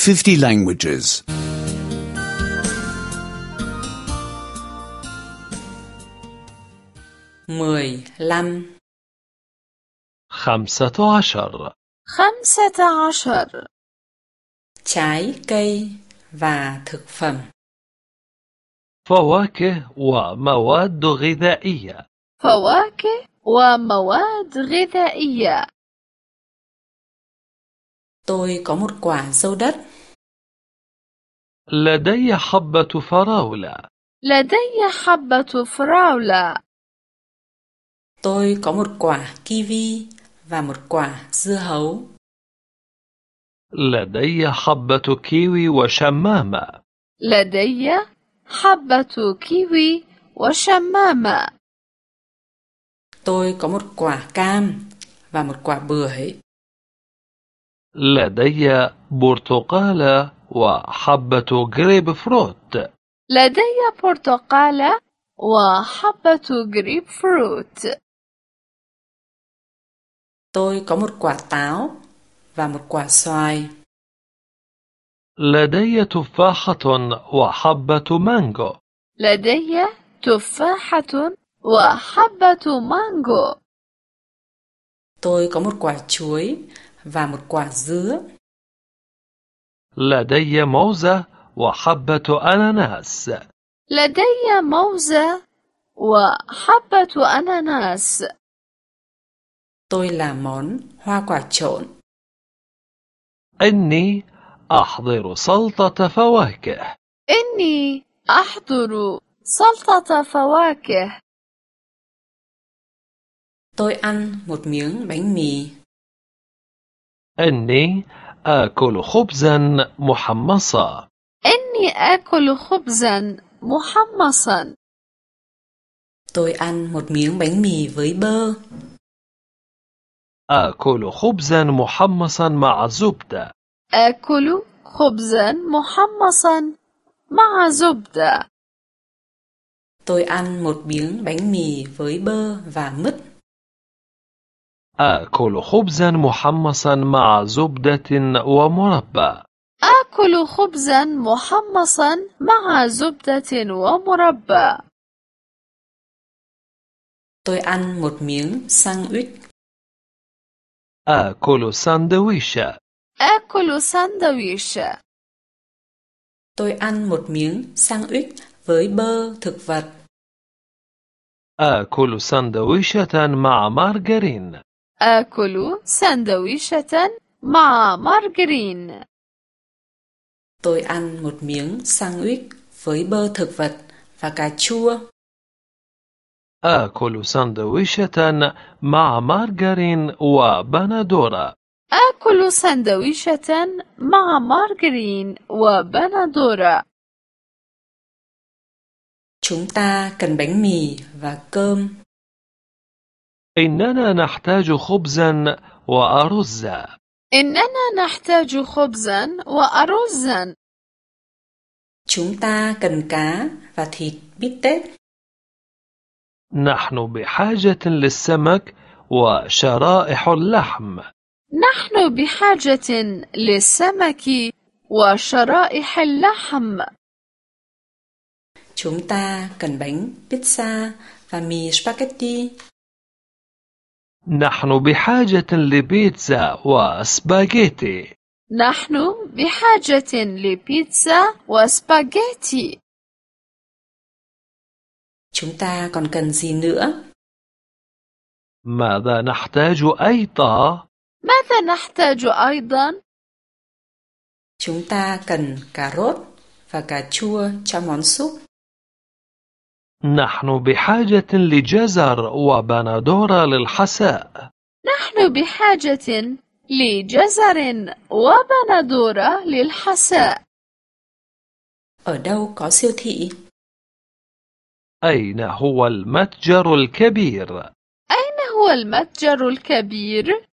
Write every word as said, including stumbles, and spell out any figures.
fifty languages. mười lăm. خمسة عشر. خمسة عشر. Trái cây và thực phẩm. فواكه ومواد غذائية. فواكه ومواد غذائية. Tôi có một quả dâu đất. لدي حبة فراولة. لدي حبة فراولة. Tôi có một quả kiwi và một quả dưa hấu. لدي حبة كيوي وشمامة. لدي حبة كيوي وشمامة. Tôi có một quả cam và một quả bưởi. لدي برتقالة وحبة جريب فروت. لدي برتقالة وحبة جريب فروت. Tôi có một quả táo và một quả xoài. لدي تفاحة وحبة مانجو. لدي تفاحة وحبة مانجو. Tôi có một quả chuối và một quả dứa. لدي موزة وحبة أناناس. لدي موزة وحبة أناناس. Tôi làm món hoa quả trộn. إني أحضر سلطة فواكه. إني أحضر سلطة فواكه. Tôi ăn một miếng bánh mì. إني آكل خبزا محمصا. إني آكل خبزا محمصا. Tôi ăn một miếng bánh mì với bơ. آكل خبزا محمصا مع زبدة. آكل خبزا محمصا مع زبدة. Tôi ăn một miếng bánh mì với bơ và mứt. آكل خبزا محمصا مع زبدة ومربى. آكل خبزا محمصا مع زبدة ومربى. Tôi ăn một miếng sandwich. آكل ساندويشة. آكل ساندويش. Tôi ăn một miếng sandwich với bơ thực vật. آكل ساندويشة مع مارغرين. آكل ساندويشة مع مارغرين. Tôi ăn một miếng sandwich với bơ thực vật và cà chua. آكل ساندويشة مع مارغرين وبندورة. آكل ساندويشة مع مارغرين وبندورة. Chúng ta cần bánh mì và cơm. إننا نحتاج خبزا وأرزا. إننا نحتاج خبزا وأرزا. Chúng ta cần cá và thịt bít tết. نحن بحاجة للسمك وشرائح اللحم. نحن بحاجة للسمك وشرائح اللحم. Chúng ta cần bánh pizza và mì spaghetti. نحن بحاجة لبيتزا وسباغيتي. نحن بحاجة لبيتزا وسباغيتي. Chúng ta còn cần gì nữa? ماذا نحتاج أيضا؟ ماذا نحتاج أيضا؟ Chúng ta cần cà rốt và cà chua cho món súp. نحن بحاجة لجزر وبندورة للحساء. نحن بحاجة لجزر وبندورة للحساء. Ở đâu có siêu thị? أين هو المتجر الكبير؟ أين هو المتجر الكبير؟